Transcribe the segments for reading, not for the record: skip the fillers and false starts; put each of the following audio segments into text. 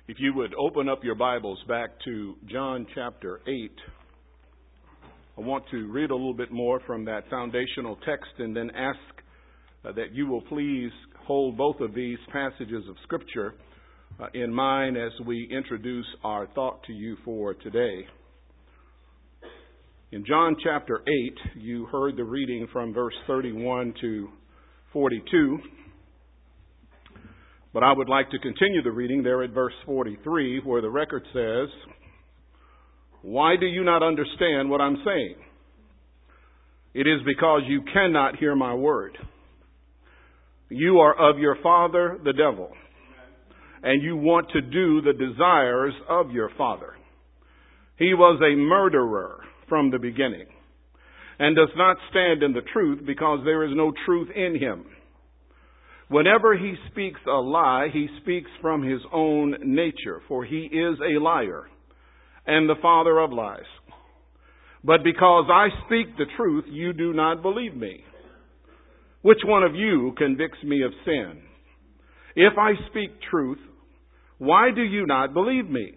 If you would open up your Bibles back to John chapter 8, I want to read a little bit more from that foundational text and then ask that you will please hold both of these passages of Scripture in mind as we introduce our thought to you for today. In John chapter 8, you heard the reading from verse 31 to 42. But I would like to continue the reading there at verse 43, where the record says, "Why do you not understand what I'm saying? It is because you cannot hear my word. You are of your father, the devil, and you want to do the desires of your father. He was a murderer from the beginning, and does not stand in the truth because there is no truth in him. Whenever he speaks a lie, he speaks from his own nature, for he is a liar and the father of lies. But because I speak the truth, you do not believe me. Which one of you convicts me of sin? If I speak truth, why do you not believe me?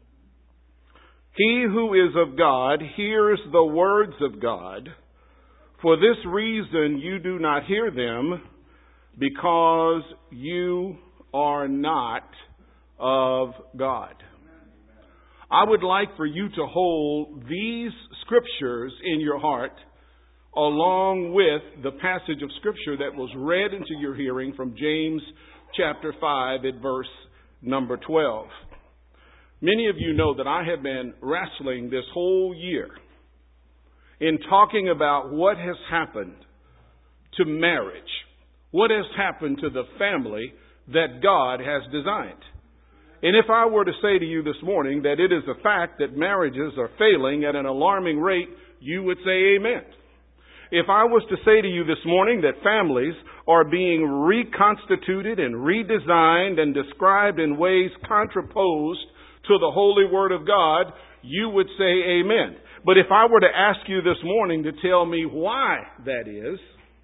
He who is of God hears the words of God. For this reason you do not hear them, because you are not of God." I would like for you to hold these scriptures in your heart along with the passage of Scripture that was read into your hearing from James chapter 5 at verse number 12. Many of you know that I have been wrestling this whole year in talking about what has happened to marriage. What has happened to the family that God has designed? And if I were to say to you this morning that it is a fact that marriages are failing at an alarming rate, you would say amen. If I was to say to you this morning that families are being reconstituted and redesigned and described in ways contraposed to the holy word of God, you would say amen. But if I were to ask you this morning to tell me why that is,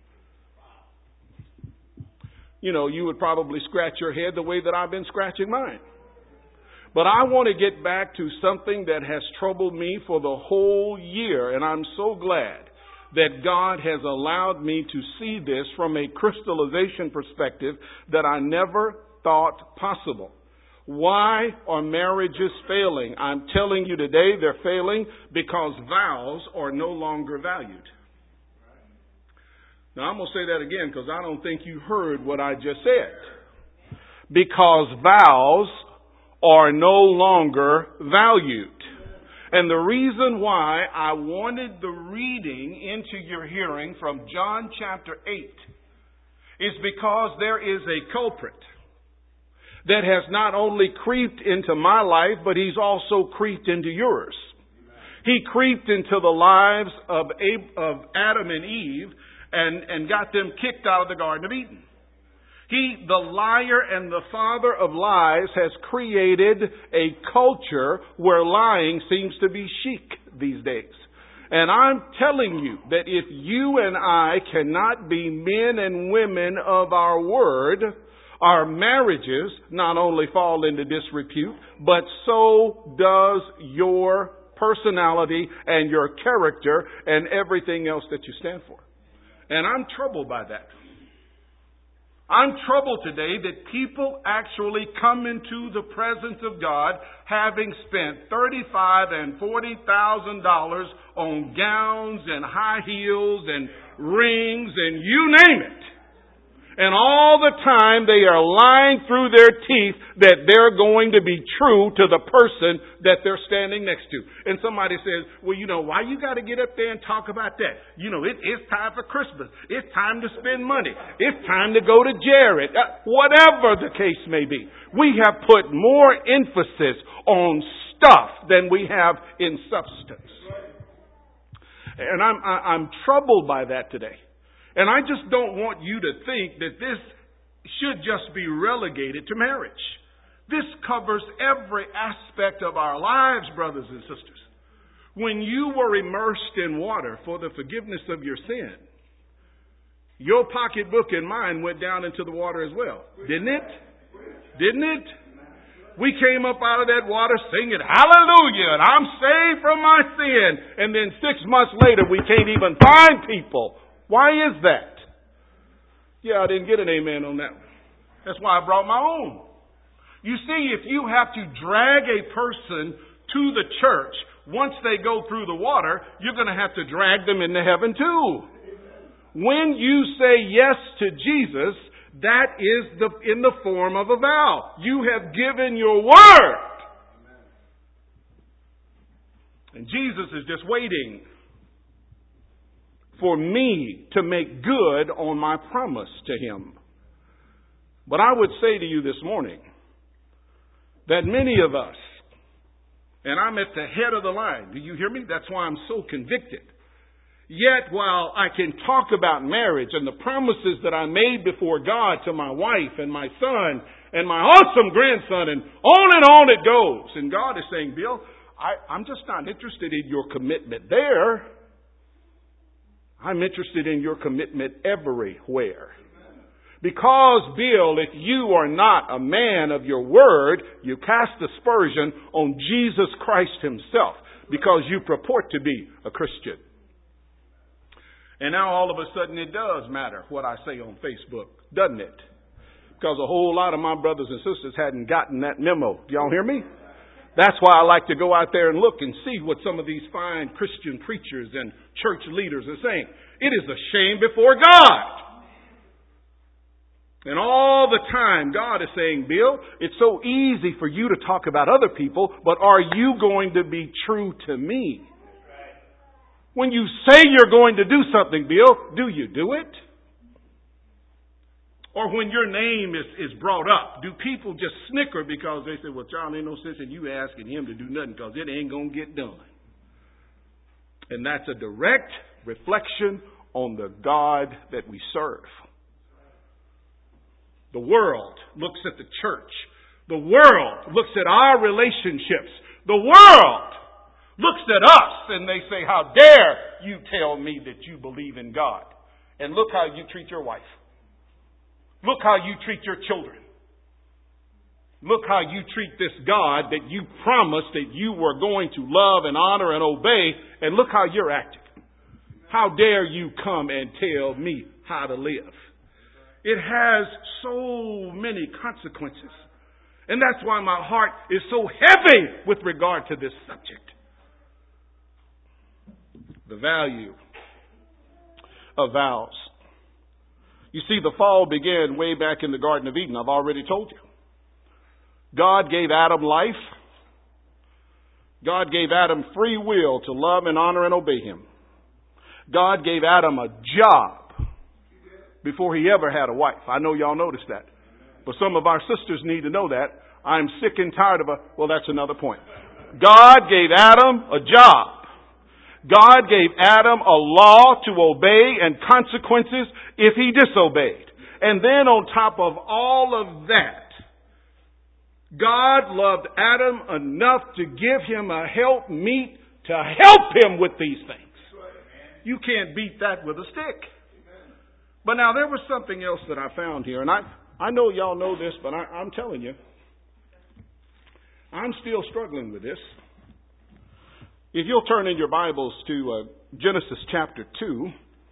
you would probably scratch your head the way that I've been scratching mine. But I want to get back to something that has troubled me for the whole year, and I'm so glad that God has allowed me to see this from a crystallization perspective that I never thought possible. Why are marriages failing? I'm telling you today they're failing because vows are no longer valued. Now, I'm going to say that again because I don't think you heard what I just said. Because vows are no longer valued. And the reason why I wanted the reading into your hearing from John chapter 8 is because there is a culprit that has not only creeped into my life, but he's also creeped into yours. He creeped into the lives of Adam and Eve and got them kicked out of the Garden of Eden. He, the liar and the father of lies, has created a culture where lying seems to be chic these days. And I'm telling you that if you and I cannot be men and women of our word, our marriages not only fall into disrepute, but so does your personality and your character and everything else that you stand for. And I'm troubled by that. I'm troubled today that people actually come into the presence of God having spent $35,000 and $40,000 on gowns and high heels and rings and you name it. And all the time they are lying through their teeth that they're going to be true to the person that they're standing next to. And somebody says, well, why you got to get up there and talk about that? It's time for Christmas. It's time to spend money. It's time to go to Jared. Whatever the case may be. We have put more emphasis on stuff than we have in substance. And I'm troubled by that today. And I just don't want you to think that this should just be relegated to marriage. This covers every aspect of our lives, brothers and sisters. When you were immersed in water for the forgiveness of your sin, your pocketbook and mine went down into the water as well. Didn't it? Didn't it? We came up out of that water singing hallelujah and I'm saved from my sin. And then 6 months later we can't even find people. Why is that? Yeah, I didn't get an amen on that one. That's why I brought my own. You see, if you have to drag a person to the church once they go through the water, you're going to have to drag them into heaven too. When you say yes to Jesus, that is in the form of a vow. You have given your word. And Jesus is just waiting for me to make good on my promise to Him. But I would say to you this morning that many of us, and I'm at the head of the line. Do you hear me? That's why I'm so convicted. Yet while I can talk about marriage and the promises that I made before God to my wife and my son and my awesome grandson and on it goes. And God is saying, Bill, I'm just not interested in your commitment there. I'm interested in your commitment everywhere. Because, Bill, if you are not a man of your word, you cast aspersion on Jesus Christ Himself because you purport to be a Christian. And now all of a sudden it does matter what I say on Facebook, doesn't it? Because a whole lot of my brothers and sisters hadn't gotten that memo. Y'all hear me? That's why I like to go out there and look and see what some of these fine Christian preachers and church leaders are saying. It is a shame before God. And all the time, God is saying, Bill, it's so easy for you to talk about other people, but are you going to be true to me? When you say you're going to do something, Bill, do you do it? Or when your name is brought up, do people just snicker because they say, well, Charlie, ain't no sense in you asking him to do nothing because it ain't going to get done. And that's a direct reflection on the God that we serve. The world looks at the church. The world looks at our relationships. The world looks at us and they say, how dare you tell me that you believe in God? And look how you treat your wife. Look how you treat your children. Look how you treat this God that you promised that you were going to love and honor and obey. And look how you're acting. How dare you come and tell me how to live? It has so many consequences. And that's why my heart is so heavy with regard to this subject. The value of vows. You see, the fall began way back in the Garden of Eden. I've already told you. God gave Adam life. God gave Adam free will to love and honor and obey Him. God gave Adam a job before he ever had a wife. I know y'all noticed that. But some of our sisters need to know that. I'm sick and tired of well, that's another point. God gave Adam a job. God gave Adam a law to obey and consequences if he disobeyed. And then on top of all of that, God loved Adam enough to give him a helpmeet to help him with these things. You can't beat that with a stick. But now there was something else that I found here, and I know y'all know this, but I'm telling you, I'm still struggling with this. If you'll turn in your Bibles to Genesis chapter 2.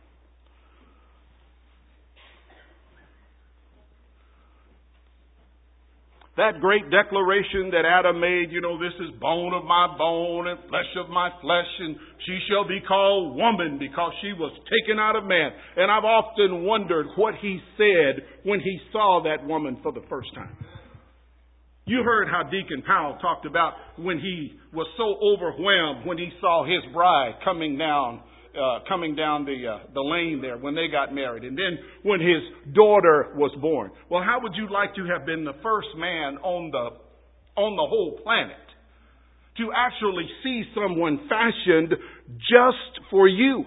That great declaration that Adam made, this is bone of my bone and flesh of my flesh, and she shall be called woman because she was taken out of man. And I've often wondered what he said when he saw that woman for the first time. You heard how Deacon Powell talked about when he was so overwhelmed when he saw his bride coming down the lane there when they got married. And then when his daughter was born. Well, how would you like to have been the first man on the whole planet to actually see someone fashioned just for you?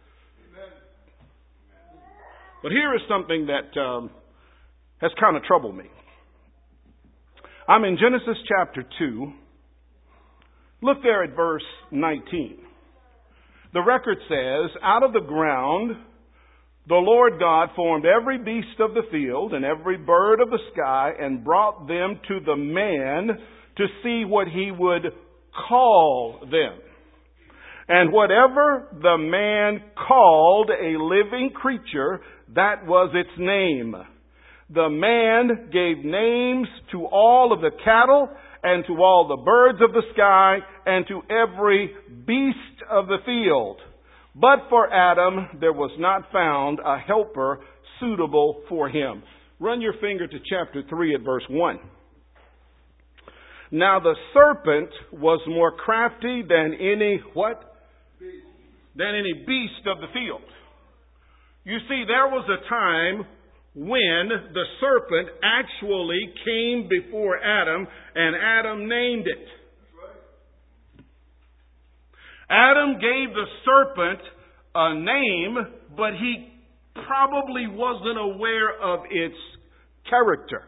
But here is something that has kind of troubled me. I'm in Genesis chapter 2. Look there at verse 19. The record says, out of the ground the Lord God formed every beast of the field and every bird of the sky and brought them to the man to see what he would call them. And whatever the man called a living creature, that was its name. The man gave names to all of the cattle and to all the birds of the sky and to every beast of the field. But for Adam, there was not found a helper suitable for him. Run your finger to chapter 3 at verse 1. Now the serpent was more crafty than any, what? Than any beast of the field. You see, there was a time when the serpent actually came before Adam and Adam named it. Adam gave the serpent a name, but he probably wasn't aware of its character.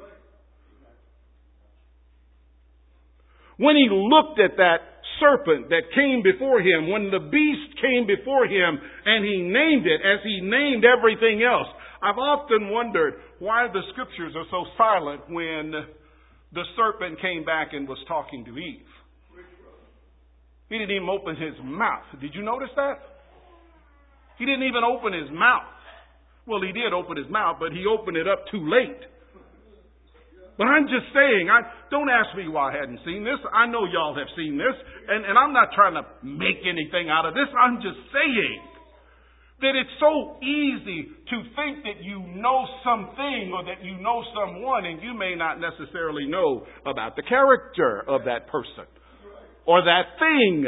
When he looked at that serpent that came before him, when the beast came before him and he named it as he named everything else, I've often wondered why the scriptures are so silent when the serpent came back and was talking to Eve. He didn't even open his mouth. Did you notice that? He didn't even open his mouth. Well, he did open his mouth, but he opened it up too late. But I'm just saying, don't ask me why I hadn't seen this. I know y'all have seen this, and I'm not trying to make anything out of this. I'm just saying that it's so easy to think that you know something or that you know someone, and you may not necessarily know about the character of that person or that thing.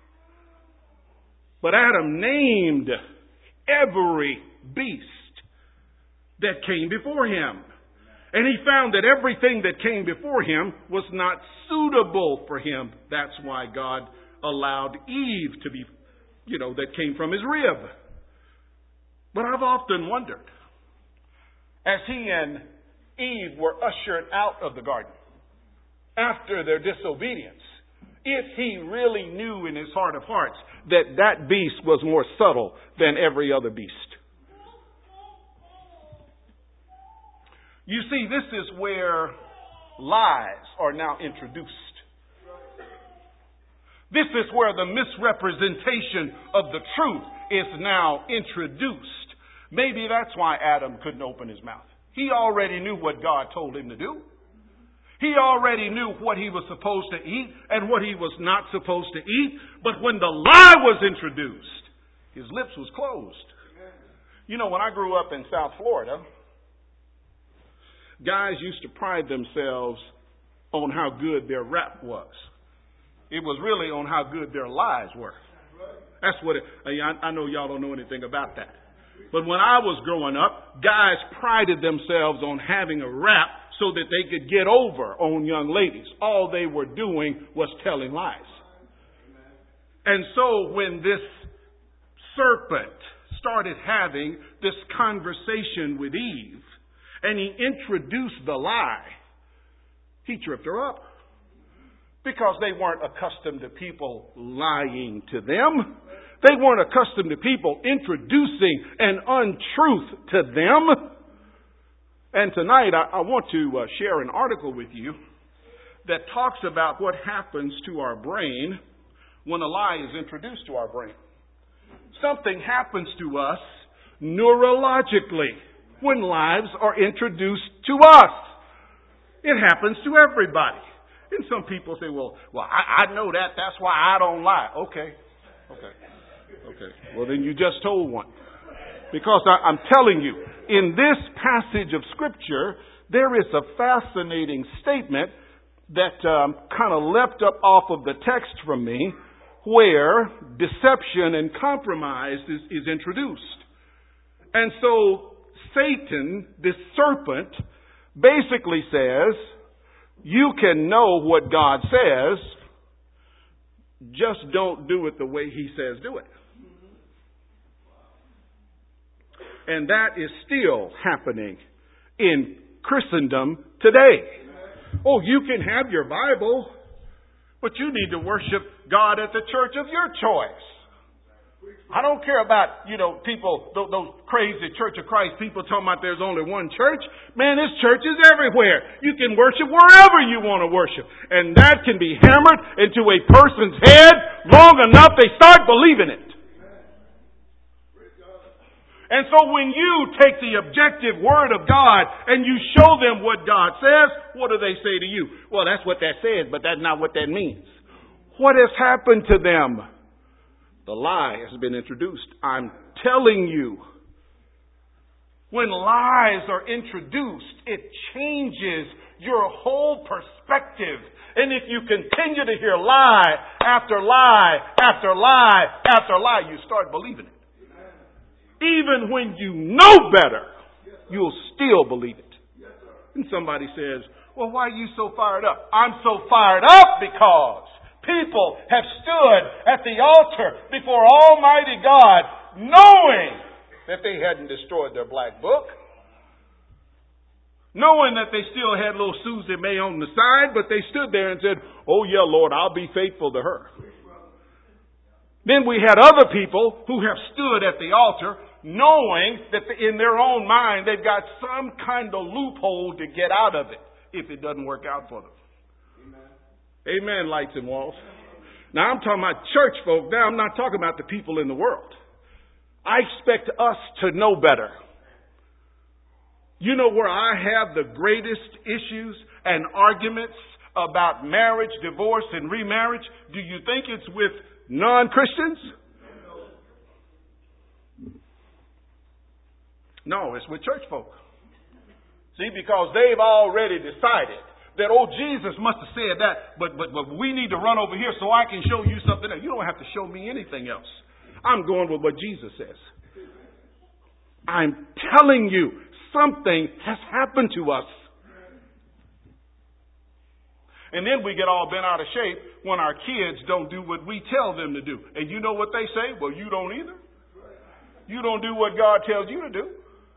But Adam named every beast that came before him. And he found that everything that came before him was not suitable for him. That's why God allowed Eve to be, that came from his rib. But I've often wondered, as he and Eve were ushered out of the garden after their disobedience, if he really knew in his heart of hearts that that beast was more subtle than every other beast. You see, this is where lies are now introduced. This is where the misrepresentation of the truth is now introduced. Maybe that's why Adam couldn't open his mouth. He already knew what God told him to do. He already knew what he was supposed to eat and what he was not supposed to eat. But when the lie was introduced, his lips was closed. When I grew up in South Florida, guys used to pride themselves on how good their rap was. It was really on how good their lies were. That's what I know y'all don't know anything about that. But when I was growing up, guys prided themselves on having a rap so that they could get over on young ladies. All they were doing was telling lies. And so when this serpent started having this conversation with Eve, and he introduced the lie, he tripped her up. Because they weren't accustomed to people lying to them. They weren't accustomed to people introducing an untruth to them. And tonight I want to share an article with you that talks about what happens to our brain when a lie is introduced to our brain. Something happens to us neurologically when lies are introduced to us. It happens to everybody. And some people say, well, I know that. That's why I don't lie. Okay. Well, then you just told one. Because I'm telling you, in this passage of Scripture, there is a fascinating statement that kind of leapt up off of the text from me, where deception and compromise is introduced. And so Satan, this serpent, basically says, you can know what God says, just don't do it the way He says do it. And that is still happening in Christendom today. Oh, you can have your Bible, but you need to worship God at the church of your choice. I don't care about, people, those crazy Church of Christ people talking about there's only one church. Man, this church is everywhere. You can worship wherever you want to worship. And that can be hammered into a person's head long enough they start believing it. And so when you take the objective Word of God and you show them what God says, what do they say to you? Well, that's what that says, but that's not what that means. What has happened to them? The lie has been introduced. I'm telling you, when lies are introduced, it changes your whole perspective. And if you continue to hear lie after lie after lie after lie, you start believing it. Even when you know better, you'll still believe it. And somebody says, well, why are you so fired up? I'm so fired up because people have stood at the altar before Almighty God knowing that they hadn't destroyed their black book. Knowing that they still had little Susie May on the side, but they stood there and said, oh yeah, Lord, I'll be faithful to her. Then we had other people who have stood at the altar knowing that in their own mind they've got some kind of loophole to get out of it if it doesn't work out for them. Amen, lights and walls. Now I'm talking about church folk. Now I'm not talking about the people in the world. I expect us to know better. You know where I have the greatest issues and arguments about marriage, divorce, and remarriage? Do you think it's with non-Christians? No, it's with church folk. See, because they've already decided that, oh, Jesus must have said that, but we need to run over here so I can show you something else. You don't have to show me anything else. I'm going with what Jesus says. I'm telling you, something has happened to us. And then we get all bent out of shape when our kids don't do what we tell them to do. And you know what they say? Well, you don't either. You don't do what God tells you to do.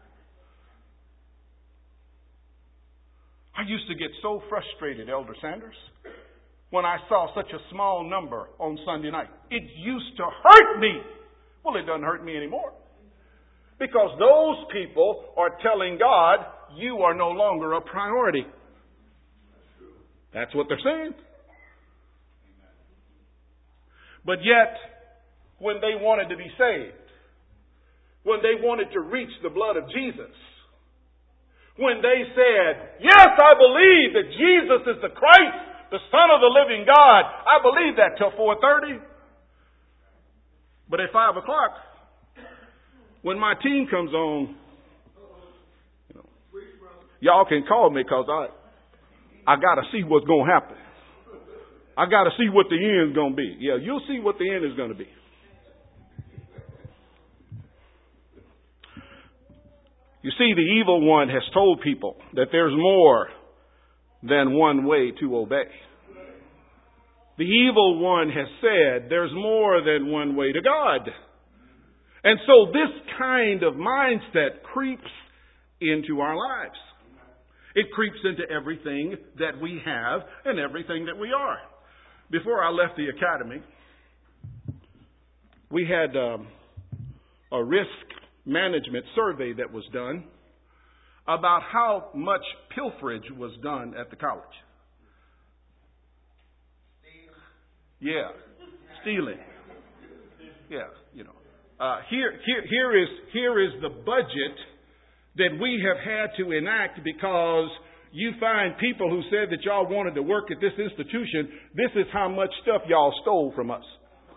I used to get so frustrated, Elder Sanders, when I saw such a small number on Sunday night. It used to hurt me. Well, it doesn't hurt me anymore. Because those people are telling God, you are no longer a priority. That's what they're saying. But yet, when they wanted to be saved, when they wanted to reach the blood of Jesus, when they said, yes, I believe that Jesus is the Christ, the Son of the living God. I believe that till 4:30. But at 5 o'clock, when my team comes on, y'all can call me because I got to see what's going to happen. I got to see what the end's going to be. Yeah, you'll see what the end is going to be. You see, the evil one has told people that there's more than one way to obey. The evil one has said there's more than one way to God. And so this kind of mindset creeps into our lives. It creeps into everything that we have and everything that we are. Before I left the academy, we had a risk management survey that was done about how much pilferage was done at the college. Yeah, stealing. Yeah, you know. Here is the budget that we have had to enact because you find people who said that y'all wanted to work at this institution. This is how much stuff y'all stole from us.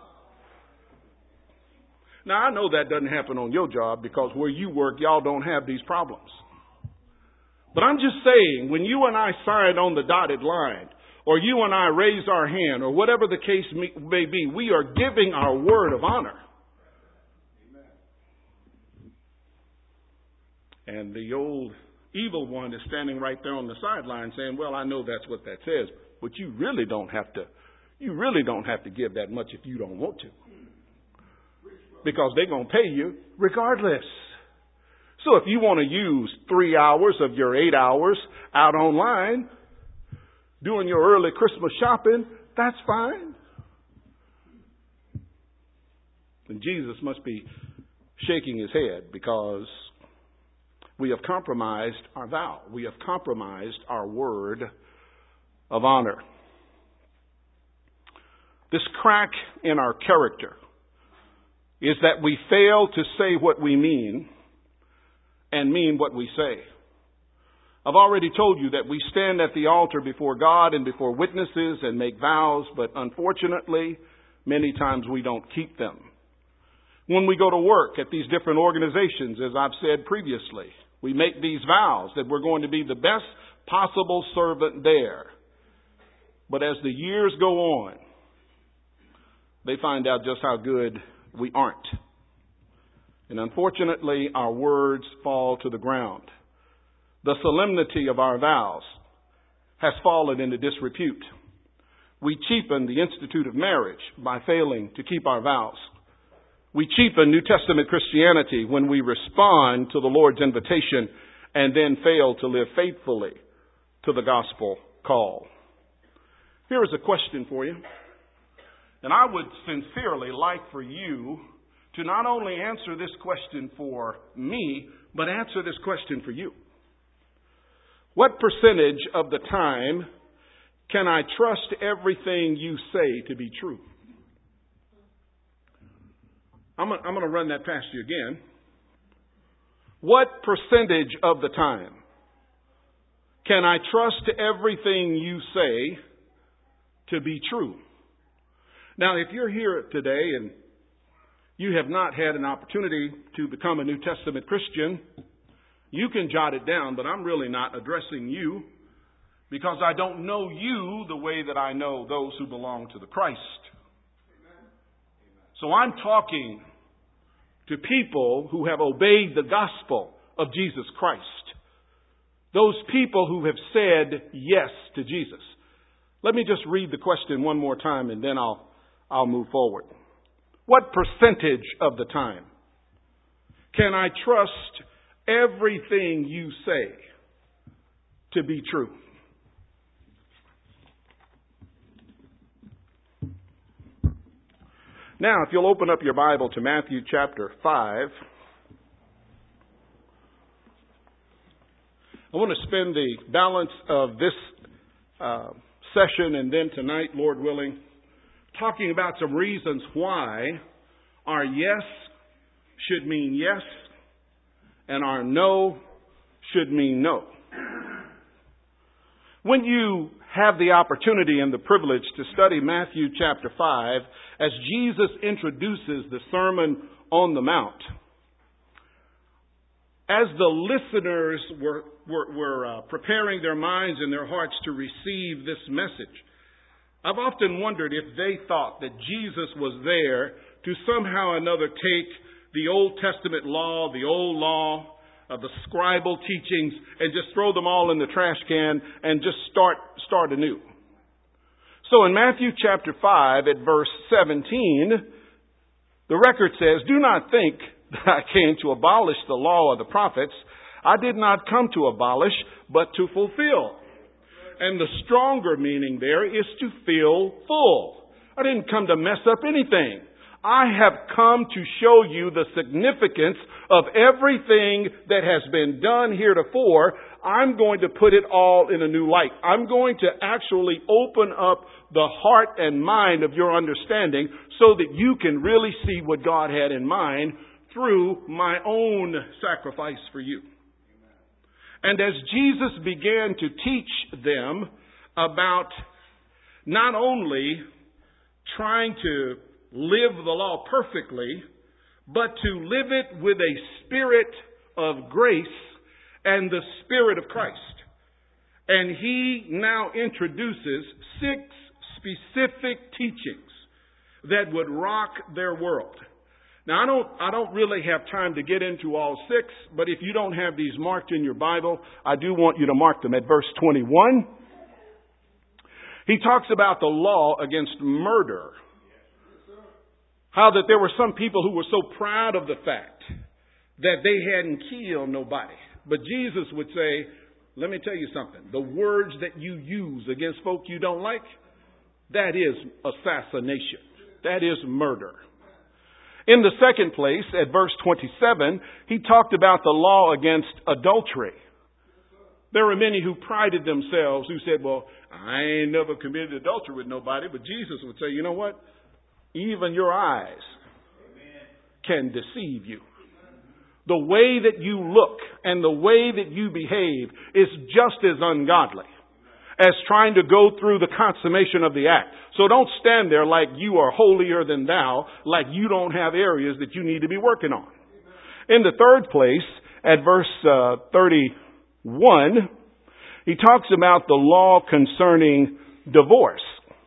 Now, I know that doesn't happen on your job because where you work, y'all don't have these problems. But I'm just saying, when you and I sign on the dotted line, or you and I raise our hand, or whatever the case may be, we are giving our word of honor. And the old evil one is standing right there on the sideline saying, well, I know that's what that says, but you really don't have to give that much if you don't want to. Because they're going to pay you regardless. So if you want to use 3 hours of your 8 hours out online, doing your early Christmas shopping, that's fine. And Jesus must be shaking his head because we have compromised our vow. We have compromised our word of honor. This crack in our character is that we fail to say what we mean and mean what we say. I've already told you that we stand at the altar before God and before witnesses and make vows, but unfortunately, many times we don't keep them. When we go to work at these different organizations, as I've said previously, we make these vows that we're going to be the best possible servant there. But as the years go on, they find out just how good we aren't. And unfortunately, our words fall to the ground. The solemnity of our vows has fallen into disrepute. We cheapen the institute of marriage by failing to keep our vows. We cheapen New Testament Christianity when we respond to the Lord's invitation and then fail to live faithfully to the gospel call. Here is a question for you. And I would sincerely like for you to not only answer this question for me, but answer this question for you. What percentage of the time can I trust everything you say to be true? I'm going to run that past you again. What percentage of the time can I trust everything you say to be true? Now, if you're here today and you have not had an opportunity to become a New Testament Christian, you can jot it down, but I'm really not addressing you because I don't know you the way that I know those who belong to the Christ. So I'm talking to people who have obeyed the gospel of Jesus Christ. Those people who have said yes to Jesus. Let me just read the question one more time and then I'll move forward. What percentage of the time can I trust everything you say to be true? Now, if you'll open up your Bible to Matthew chapter 5, I want to spend the balance of this session and then tonight, Lord willing, talking about some reasons why our yes should mean yes and our no should mean no. When you have the opportunity and the privilege to study Matthew chapter 5, as Jesus introduces the Sermon on the Mount, as the listeners were preparing their minds and their hearts to receive this message, I've often wondered if they thought that Jesus was there to somehow or another take the Old Testament law, the old law, the scribal teachings, and just throw them all in the trash can and just start anew. So in Matthew chapter 5 at verse 17, the record says, "Do not think that I came to abolish the law of the prophets. I did not come to abolish, but to fulfill." And the stronger meaning there is to fill full. I didn't come to mess up anything. I have come to show you the significance of everything that has been done heretofore. I'm going to put it all in a new light. I'm going to actually open up the heart and mind of your understanding so that you can really see what God had in mind through my own sacrifice for you. And as Jesus began to teach them about not only trying to live the law perfectly, but to live it with a spirit of grace and the Spirit of Christ. And he now introduces 6 specific teachings that would rock their world. Now, I don't really have time to get into all 6, but if you don't have these marked in your Bible, I do want you to mark them at verse 21. He talks about the law against murder. How that there were some people who were so proud of the fact that they hadn't killed nobody. But Jesus would say, let me tell you something. The words that you use against folk you don't like, that is assassination. That is murder. In the second place, at verse 27, he talked about the law against adultery. There were many who prided themselves, who said, well, I ain't never committed adultery with nobody. But Jesus would say, you know what? Even your eyes can deceive you. The way that you look and the way that you behave is just as ungodly as trying to go through the consummation of the act. So don't stand there like you are holier than thou, like you don't have areas that you need to be working on. In the third place, at verse 31, he talks about the law concerning divorce.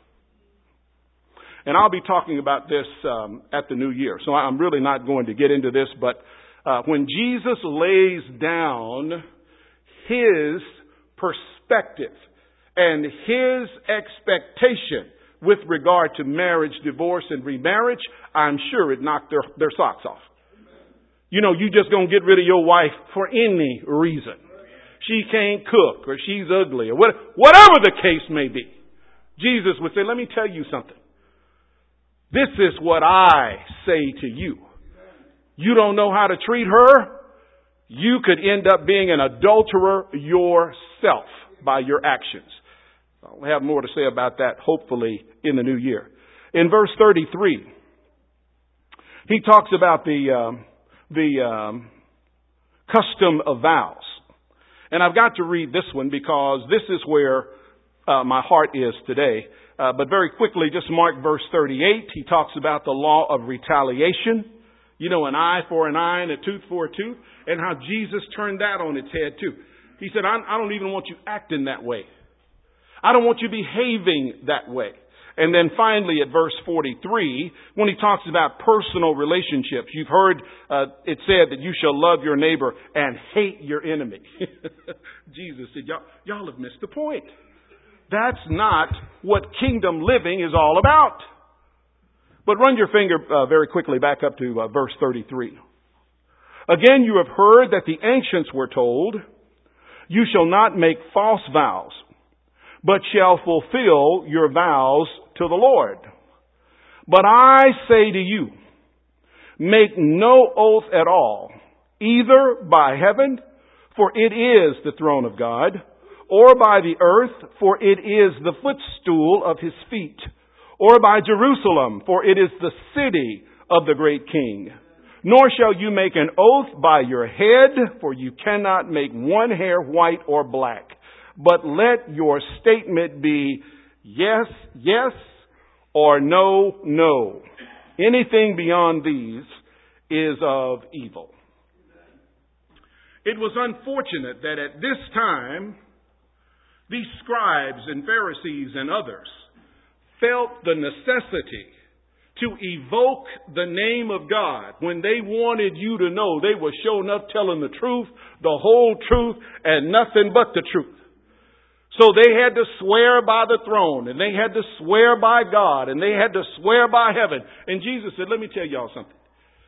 And I'll be talking about this at the new year. So I'm really not going to get into this, but when Jesus lays down his perspective and his expectation with regard to marriage, divorce, and remarriage, I'm sure it knocked their socks off. You know, you just gonna get rid of your wife for any reason. She can't cook, or she's ugly, or whatever the case may be. Jesus would say, let me tell you something. This is what I say to you. You don't know how to treat her? You could end up being an adulterer yourself by your actions. I'll have more to say about that, hopefully, in the new year. In verse 33, he talks about the custom of vows. And I've got to read this one because this is where my heart is today. But very quickly, just mark verse 38. He talks about the law of retaliation. You know, an eye for an eye and a tooth for a tooth. And how Jesus turned that on its head too. He said, I don't even want you acting that way. I don't want you behaving that way. And then finally at verse 43, when he talks about personal relationships, you've heard it said that you shall love your neighbor and hate your enemy. Jesus said, y'all have missed the point. That's not what kingdom living is all about. But run your finger very quickly back up to verse 33. Again, you have heard that the ancients were told, you shall not make false vows, but shall fulfill your vows to the Lord. But I say to you, make no oath at all, either by heaven, for it is the throne of God, or by the earth, for it is the footstool of his feet, or by Jerusalem, for it is the city of the great King. Nor shall you make an oath by your head, for you cannot make one hair white or black. But let your statement be yes, yes, or no, no. Anything beyond these is of evil. It was unfortunate that at this time, these scribes and Pharisees and others felt the necessity to evoke the name of God when they wanted you to know they were showing up telling the truth, the whole truth, and nothing but the truth. So they had to swear by the throne, and they had to swear by God, and they had to swear by heaven. And Jesus said, let me tell y'all something.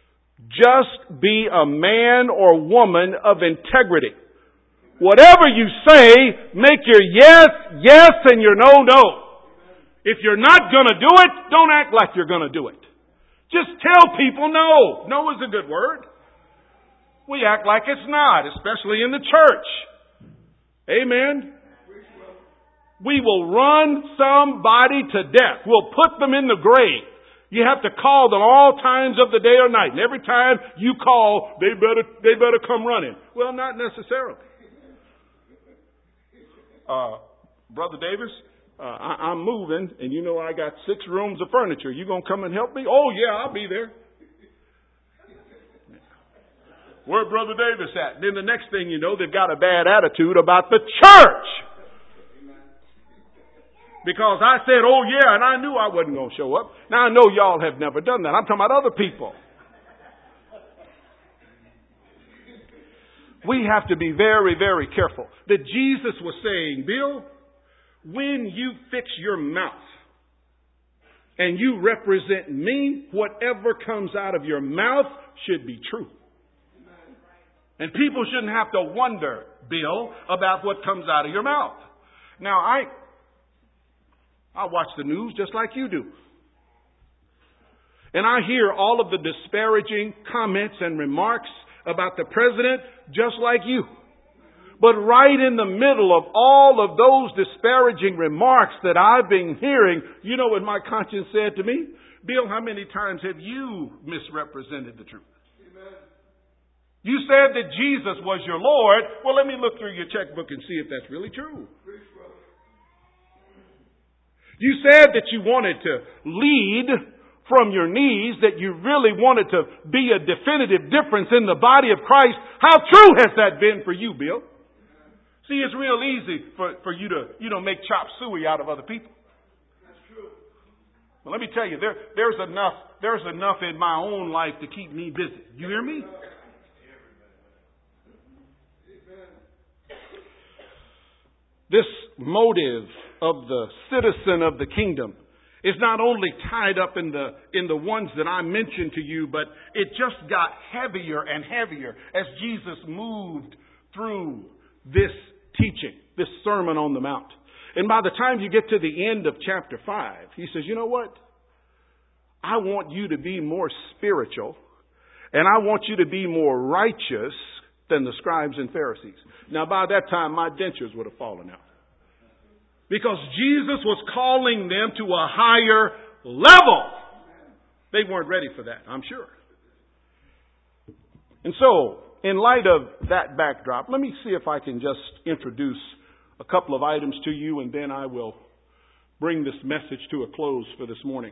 Just be a man or woman of integrity. Whatever you say, make your yes, yes, and your no, no. If you're not going to do it, don't act like you're going to do it. Just tell people no. No is a good word. We act like it's not, especially in the church. Amen. We will run somebody to death. We'll put them in the grave. You have to call them all times of the day or night. And every time you call, they better come running. Well, not necessarily. Brother Davis, I'm moving, and you know I got 6 rooms of furniture. You gonna come and help me? Oh yeah, I'll be there. Where Brother Davis at? And then the next thing you know, they've got a bad attitude about the church. Because I said, oh yeah, and I knew I wasn't going to show up. Now I know y'all have never done that. I'm talking about other people. We have to be very, very careful. That Jesus was saying, Bill, when you fix your mouth and you represent me, whatever comes out of your mouth should be true. And people shouldn't have to wonder, Bill, about what comes out of your mouth. Now, I watch the news just like you do. And I hear all of the disparaging comments and remarks about the president just like you. But right in the middle of all of those disparaging remarks that I've been hearing, you know what my conscience said to me? Bill, how many times have you misrepresented the truth? Amen. You said that Jesus was your Lord. Well, let me look through your checkbook and see if that's really true. You said that you wanted to lead from your knees, that you really wanted to be a definitive difference in the body of Christ. How true has that been for you, Bill? See, it's real easy for you to, make chop suey out of other people. That's true. Well, let me tell you, there's enough in my own life to keep me busy. You hear me? This motive of the citizen of the kingdom is not only tied up in the ones that I mentioned to you, but it just got heavier and heavier as Jesus moved through this teaching, this Sermon on the Mount. And by the time you get to the end of chapter 5, he says, you know what? I want you to be more spiritual, and I want you to be more righteous than the scribes and Pharisees. Now, by that time, my dentures would have fallen out. Because Jesus was calling them to a higher level. They weren't ready for that, I'm sure. And so, in light of that backdrop, let me see if I can just introduce a couple of items to you, and then I will bring this message to a close for this morning.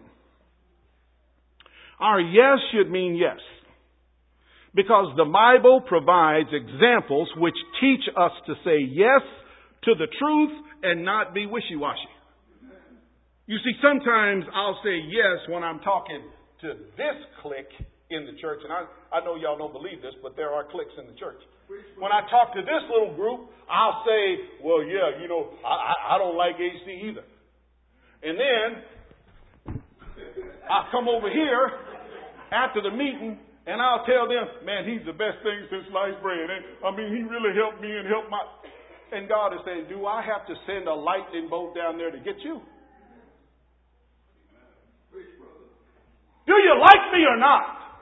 Our yes should mean yes, because the Bible provides examples which teach us to say yes to the truth and not be wishy-washy. You see, sometimes I'll say yes when I'm talking to this clique in the church, and I know y'all don't believe this, but there are cliques in the church. When I talk to this little group, I'll say, well, yeah, I don't like AC either. And then I'll come over here after the meeting, and I'll tell them, man, he's the best thing since sliced bread. And, he really helped me and helped my... And God is saying, do I have to send a lightning bolt down there to get you? Do you like me or not?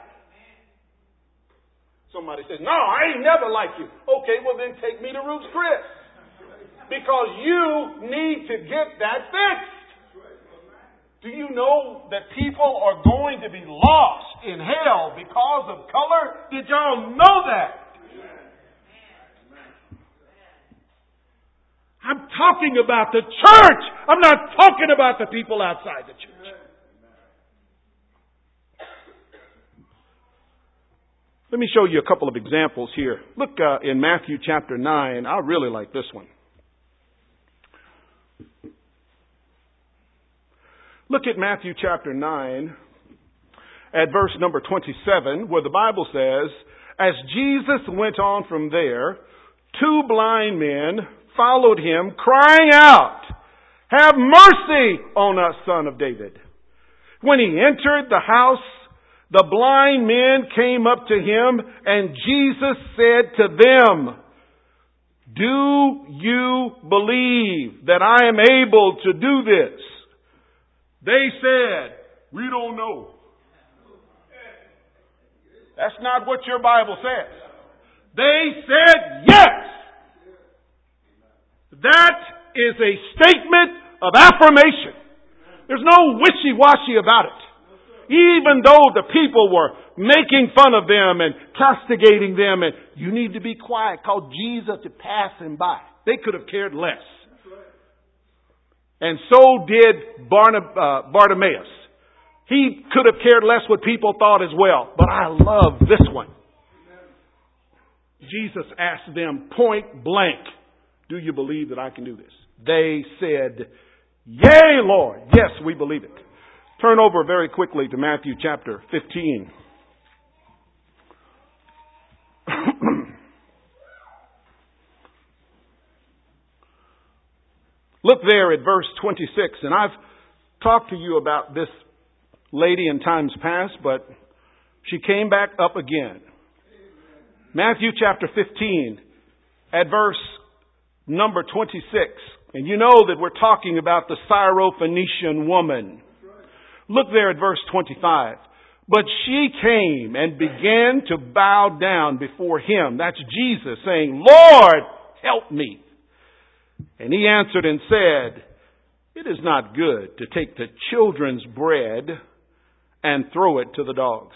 Somebody says, no, I ain't never liked you. Okay, well then take me to Ruth's Chris. Because you need to get that fixed. Do you know that people are going to be lost in hell because of color? Did y'all know that? I'm talking about the church. I'm not talking about the people outside the church. Let me show you a couple of examples here. Look in Matthew chapter 9. I really like this one. Look at Matthew chapter 9 at verse number 27, where the Bible says, as Jesus went on from there, 2 blind men followed him, crying out, have mercy on us, Son of David. When he entered the house, the blind men came up to him, and Jesus said to them, do you believe that I am able to do this? They said, we don't know. That's not what your Bible says. They said yes. That is a statement of affirmation. There's no wishy-washy about it. Even though the people were making fun of them and castigating them, and you need to be quiet, called Jesus to pass him by. They could have cared less. And so did Bartimaeus. He could have cared less what people thought as well. But I love this one. Jesus asked them point blank, do you believe that I can do this? They said, yea, Lord. Yes, we believe it. Turn over very quickly to Matthew chapter 15. Look there at verse 26. And I've talked to you about this lady in times past, but she came back up again. Matthew chapter 15 at verse number 26. And you know that we're talking about the Syrophoenician woman. Look there at verse 25. But she came and began to bow down before him. That's Jesus saying, Lord, help me. And he answered and said, it is not good to take the children's bread and throw it to the dogs.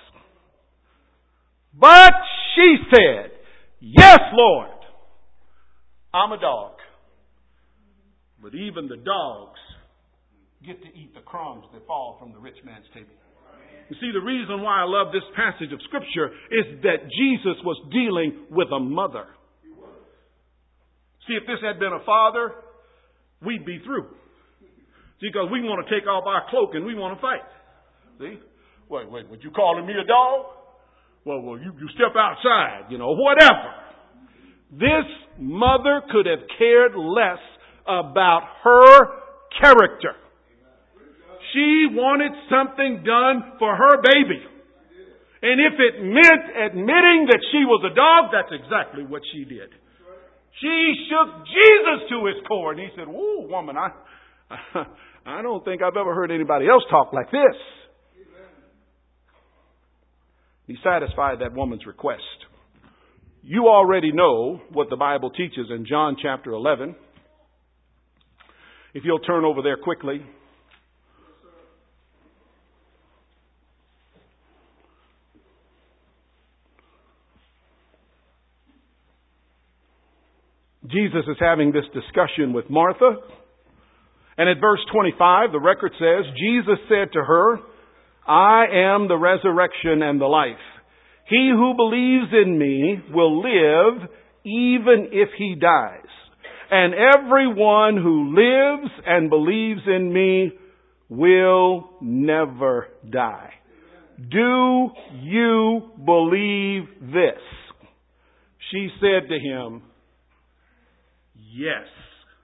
But she said, yes, Lord, I'm a dog. But even the dogs get to eat the crumbs that fall from the rich man's table. You see, the reason why I love this passage of Scripture is that Jesus was dealing with a mother. See, if this had been a father, we'd be through. See, because we want to take off our cloak and we want to fight. See? Wait, would you calling me a dog? Well, you step outside, whatever. This mother could have cared less about her character. She wanted something done for her baby. And if it meant admitting that she was a dog, that's exactly what she did. She shook Jesus to his core. And he said, "Ooh, woman, I don't think I've ever heard anybody else talk like this." He satisfied that woman's request. You already know what the Bible teaches in John chapter 11. If you'll turn over there quickly. Jesus is having this discussion with Martha. And at verse 25, the record says, Jesus said to her, I am the resurrection and the life. He who believes in me will live even if he dies. And everyone who lives and believes in me will never die. Do you believe this? She said to him, yes.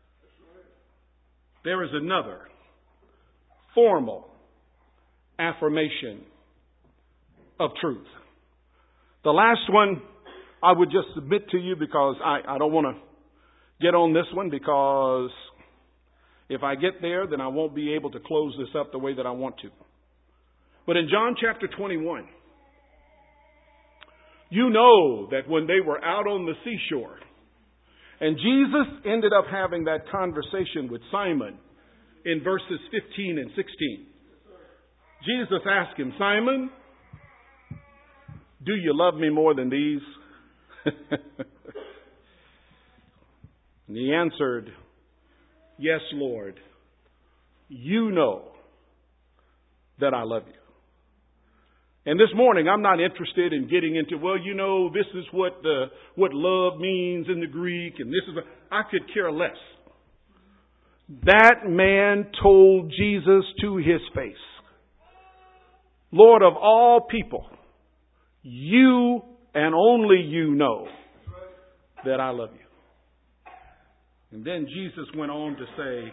There is another formal affirmation of truth. The last one I would just submit to you because I don't want to get on this one, because if I get there, then I won't be able to close this up the way that I want to. But in John chapter 21, you know that when they were out on the seashore, and Jesus ended up having that conversation with Simon in verses 15 and 16. Jesus asked him, Simon, do you love me more than these? And he answered, yes, Lord, you know that I love you. And this morning, I'm not interested in getting into, this is what love means in the Greek, and this is I could care less. That man told Jesus to his face, Lord of all people, you and only you know that I love you. And then Jesus went on to say,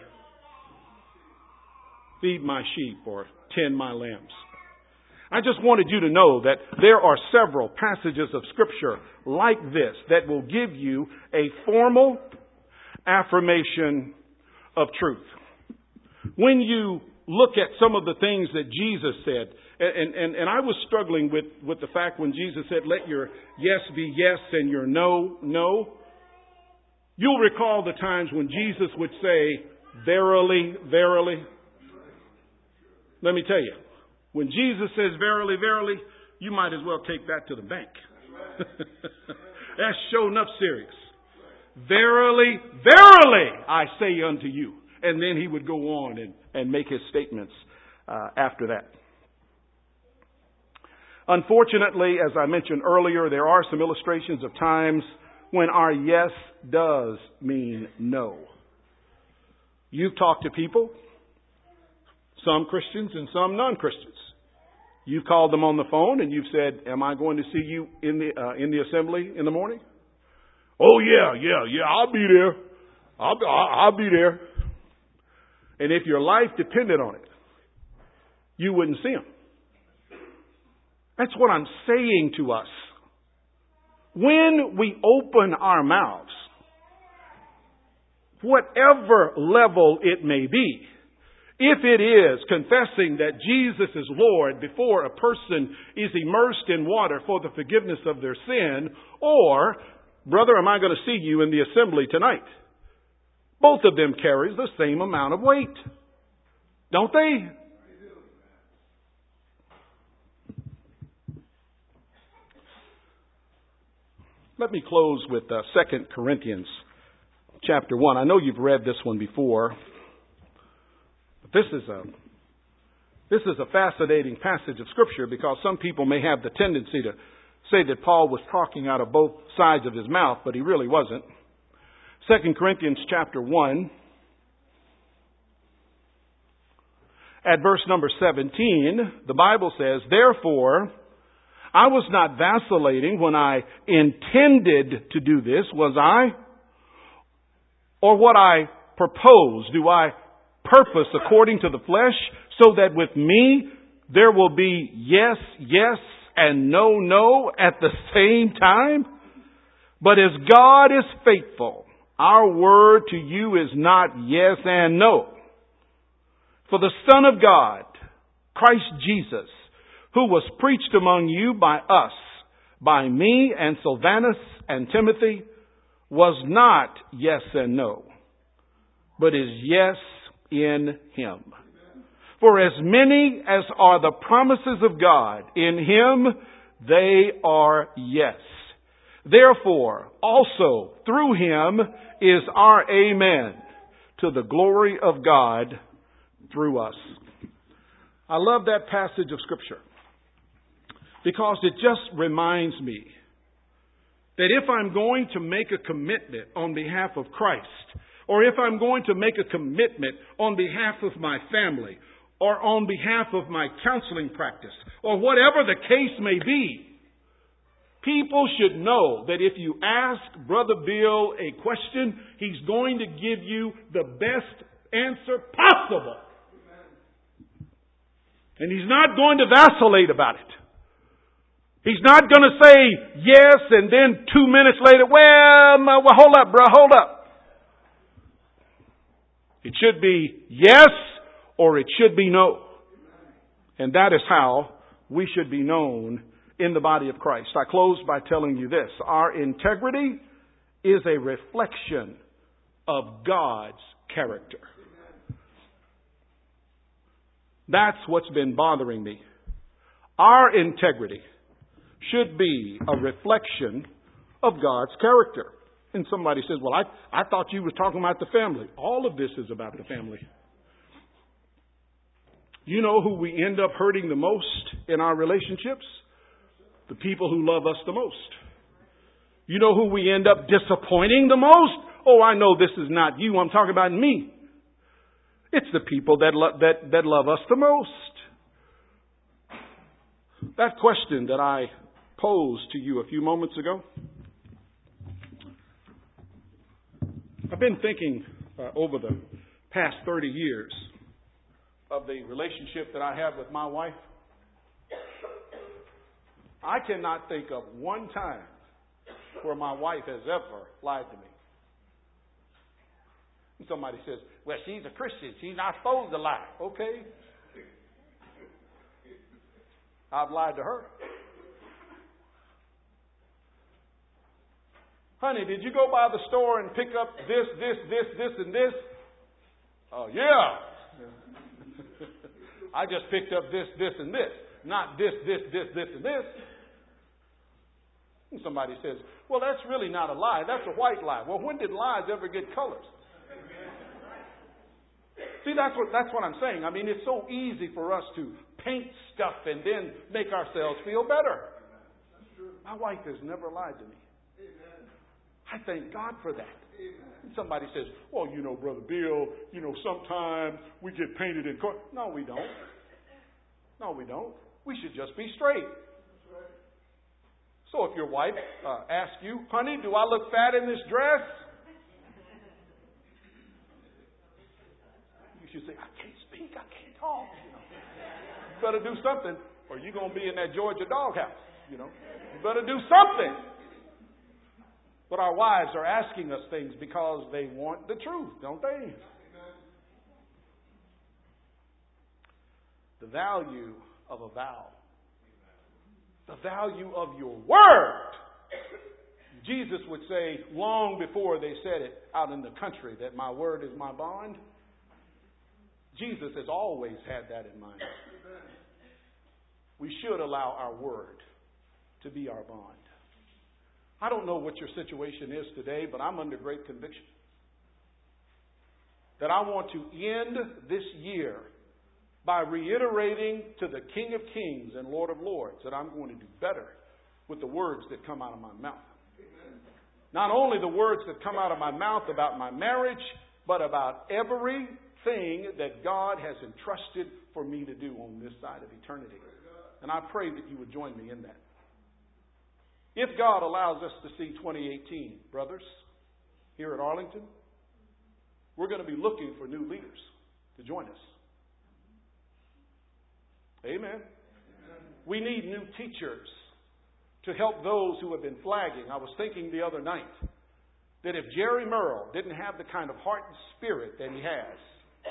feed my sheep or tend my lambs. I just wanted you to know that there are several passages of Scripture like this that will give you a formal affirmation of truth. When you look at some of the things that Jesus said, and I was struggling with the fact when Jesus said, let your yes be yes and your no, no. You'll recall the times when Jesus would say, verily, verily. Let me tell you. When Jesus says, verily, verily, you might as well take that to the bank. That's sure enough serious. Verily, verily, I say unto you. And then he would go on and make his statements after that. Unfortunately, as I mentioned earlier, there are some illustrations of times when our yes does mean no. You've talked to people, some Christians and some non-Christians. You've called them on the phone and you've said, am I going to see you in the assembly in the morning? Oh, yeah, I'll be there. I'll be there. And if your life depended on it, you wouldn't see them. That's what I'm saying to us. When we open our mouths, whatever level it may be, If it is confessing that Jesus is Lord before a person is immersed in water for the forgiveness of their sin, or, brother, am I going to see you in the assembly tonight? Both of them carries the same amount of weight. Don't they? Let me close with 2 Corinthians chapter 1. I know you've read this one before. But this is a fascinating passage of Scripture, because some people may have the tendency to say that Paul was talking out of both sides of his mouth, but he really wasn't. 2 Corinthians chapter 1, at verse number 17, the Bible says, "Therefore, I was not vacillating when I intended to do this, was I? Or what I propose, do I purpose according to the flesh, so that with me there will be yes, yes, and no, no at the same time? But as God is faithful, our word to you is not yes and no. For the Son of God, Christ Jesus, who was preached among you by us, by me and Silvanus and Timothy, was not yes and no, but is yes in Him. For as many as are the promises of God, in Him they are yes. Therefore, also through Him is our amen, to the glory of God through us." I love that passage of Scripture, because it just reminds me that if I'm going to make a commitment on behalf of Christ, or if I'm going to make a commitment on behalf of my family, or on behalf of my counseling practice, or whatever the case may be, people should know that if you ask Brother Bill a question, he's going to give you the best answer possible. And he's not going to vacillate about it. He's not going to say yes and then 2 minutes later, well, hold up, bro, hold up. It should be yes or it should be no. And that is how we should be known in the body of Christ. I close by telling you this. Our integrity is a reflection of God's character. That's what's been bothering me. Our integrity should be a reflection of God's character. And somebody says, well, I thought you were talking about the family. All of this is about the family. You know who we end up hurting the most in our relationships? The people who love us the most. You know who we end up disappointing the most? Oh, I know this is not you. I'm talking about me. It's the people that love us the most. That question that I posed to you a few moments ago, I've been thinking over the past 30 years of the relationship that I have with my wife. I cannot think of one time where my wife has ever lied to me. And somebody says, well, she's a Christian. She's not supposed to lie. Okay. I've lied to her. Honey, did you go by the store and pick up this, and this? Oh, yeah. I just picked up this, and this. Not this, and this. And somebody says, well, that's really not a lie. That's a white lie. Well, when did lies ever get colors? See, that's what I'm saying. I mean, it's so easy for us to paint stuff and then make ourselves feel better. My wife has never lied to me. I thank God for that. And somebody says, well, Brother Bill, sometimes we get painted in color. No, we don't. No, we don't. We should just be straight. So if your wife asks you, honey, do I look fat in this dress? You should say, I can't speak, I can't talk. You better do something, or you're going to be in that Georgia doghouse. You better do something. But our wives are asking us things because they want the truth, don't they? The value of a vow. The value of your word. Jesus would say, long before they said it out in the country, that my word is my bond. Jesus has always had that in mind. We should allow our word to be our bond. I don't know what your situation is today, but I'm under great conviction that I want to end this year by reiterating to the King of Kings and Lord of Lords that I'm going to do better with the words that come out of my mouth. Not only the words that come out of my mouth about my marriage, but about everything that God has entrusted for me to do on this side of eternity. And I pray that you would join me in that. If God allows us to see 2018, brothers, here at Arlington, we're going to be looking for new leaders to join us. Amen. We need new teachers to help those who have been flagging. I was thinking the other night that if Jerry Merle didn't have the kind of heart and spirit that he has,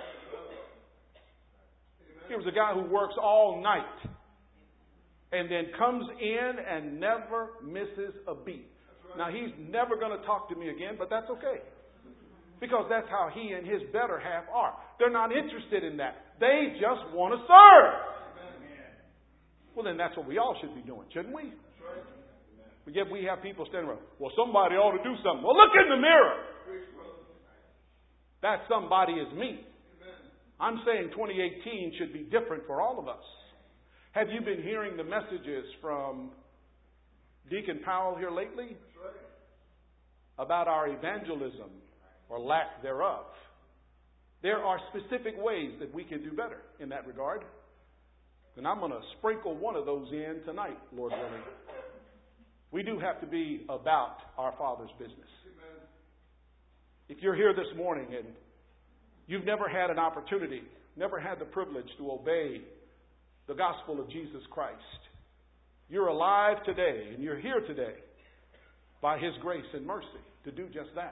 he was a guy who works all night and then comes in and never misses a beat. Now, he's never going to talk to me again, but that's okay. Because that's how he and his better half are. They're not interested in that. They just want to serve. Well, then that's what we all should be doing, shouldn't we? But yet we have people standing around, well, somebody ought to do something. Well, look in the mirror. That somebody is me. I'm saying 2018 should be different for all of us. Have you been hearing the messages from Deacon Powell here lately? About our evangelism or lack thereof. There are specific ways that we can do better in that regard. And I'm going to sprinkle one of those in tonight, Lord willing. We do have to be about our Father's business. If you're here this morning and you've never had an opportunity, never had the privilege to obey the gospel of Jesus Christ, you're alive today and you're here today by His grace and mercy to do just that.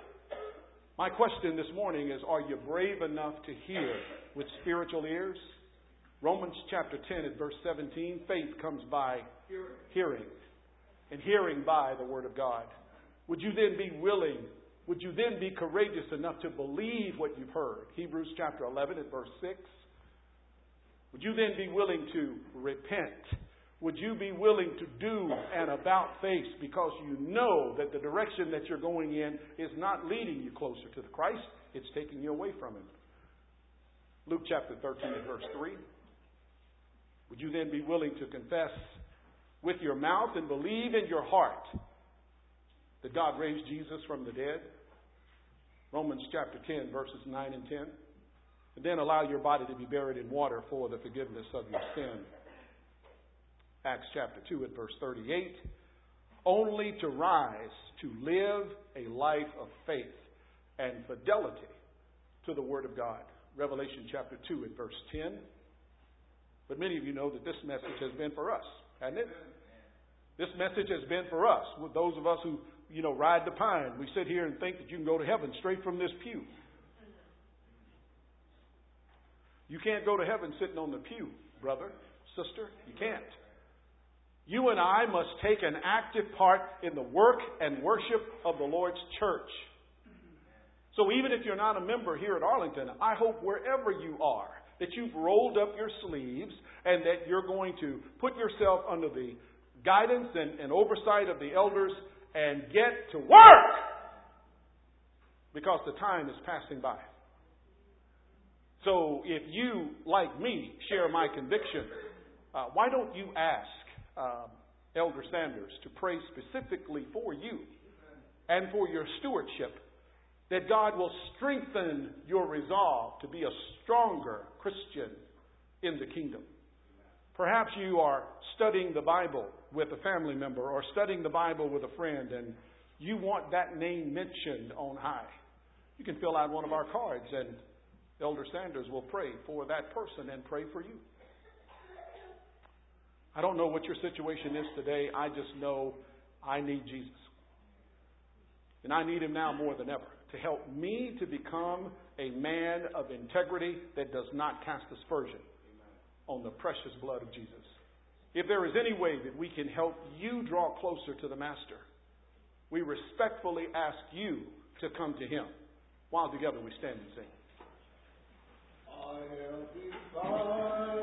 My question this morning is, are you brave enough to hear with spiritual ears? Romans chapter 10 at verse 17, faith comes by hearing, and hearing by the Word of God. Would you then be willing, would you then be courageous enough to believe what you've heard? Hebrews chapter 11 at verse 6. Would you then be willing to repent? Would you be willing to do an about face because you know that the direction that you're going in is not leading you closer to the Christ, it's taking you away from Him? Luke chapter 13 at verse 3. Would you then be willing to confess with your mouth and believe in your heart that God raised Jesus from the dead? Romans chapter 10 verses 9 and 10. And then allow your body to be buried in water for the forgiveness of your sin. Acts chapter 2 at verse 38. Only to rise to live a life of faith and fidelity to the Word of God. Revelation chapter 2 at verse 10. But many of you know that this message has been for us, hasn't it? This message has been for us. With those of us who, ride the pine. We sit here and think that you can go to heaven straight from this pew. You can't go to heaven sitting on the pew, brother, sister. You can't. You and I must take an active part in the work and worship of the Lord's church. So even if you're not a member here at Arlington, I hope wherever you are, that you've rolled up your sleeves and that you're going to put yourself under the guidance and oversight of the elders and get to work, because the time is passing by. So if you, like me, share my conviction, why don't you ask Elder Sanders to pray specifically for you and for your stewardship, that God will strengthen your resolve to be a stronger Christian in the kingdom. Perhaps you are studying the Bible with a family member or studying the Bible with a friend and you want that name mentioned on high. You can fill out one of our cards and Elder Sanders will pray for that person and pray for you. I don't know what your situation is today. I just know I need Jesus. And I need Him now more than ever to help me to become a man of integrity that does not cast aspersion. on the precious blood of Jesus. If there is any way that we can help you draw closer to the Master, we respectfully ask you to come to Him. While together we stand and sing. I am beside